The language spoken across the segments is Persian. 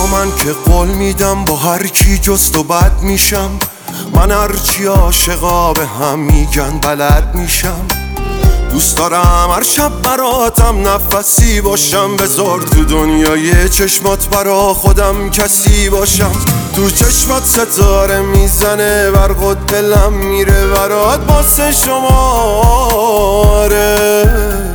من که قول میدم با هر کی جز تو بد میشم. من هرچی عاشقا به هم میگن بلد میشم. دوست دارم هر شب براتم نفسی باشم. بذار تو دنیای چشمات برا خودم کسی باشم. تو چشمات ستاره میزنه برق و دلم میره برات واسه شماره.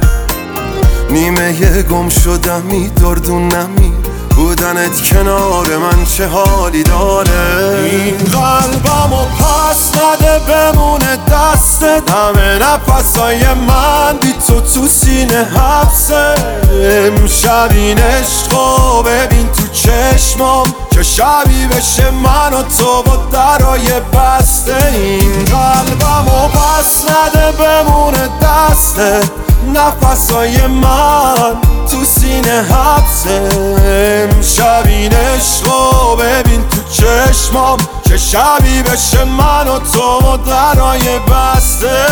نیمه گم شدمی دردونمی بودنت کنار من چه حالی داره. این قلبمو پس نده بمونه دستت. همه نفسای من بی تو سینه حبسه. امشب این عشقو ببین تو چشمام که شبی بشه من و تو با درای بسته. این قلبمو پس نده بمونه دستت. نفسای من تو سینه حبسه. امشب این عشقو ببین تو چشمام که شبی بشه من و تو درای بسته.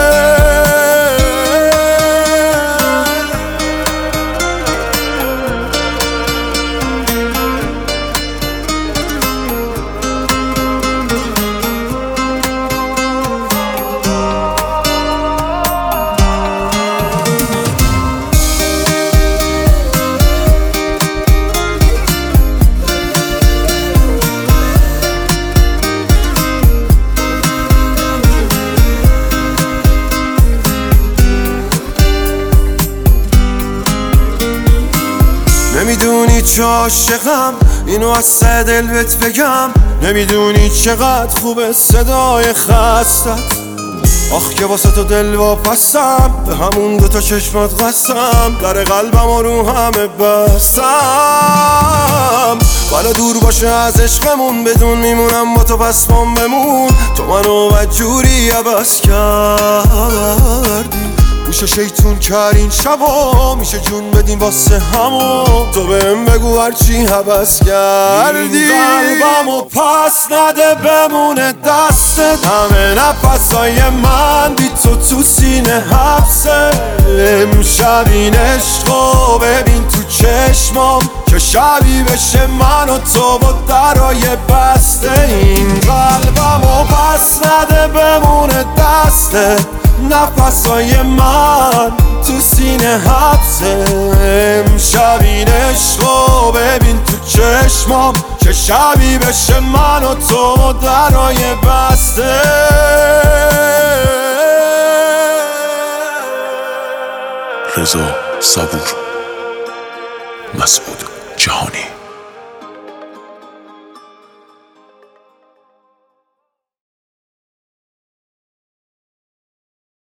نمیدونی چه عاشقم اینو از ته دل بهت بگم. نمیدونی چقدر خوبه صدای خستت. آخ که واسه تو دل واپسم. به همون دوتا چشمات قسم. در قلبم رو همه بستم. ولی دور باشه از عشقمون بدون میمونم با تو پس بمون. تو منو بدجوری عوض کردی. گوش شیطون کرد این شبا میشه جون بدیم واسه همو. تو بهم بگو هرچی حبس کردی. این قلبمو پس نده بمونه دستت. همه نفسای من بی تو سینه حبسه. امشب این عشقو ببین تو چشمام که شبی بشه من و تو با درای بسته. این قلبمو پس نده بمونه دستت. نفسای من تو سینه حبسه. امشب این عشقو ببین تو چشمام که شبی بشه من و تو درای بسته. رضا صبور، مسعود جهانی.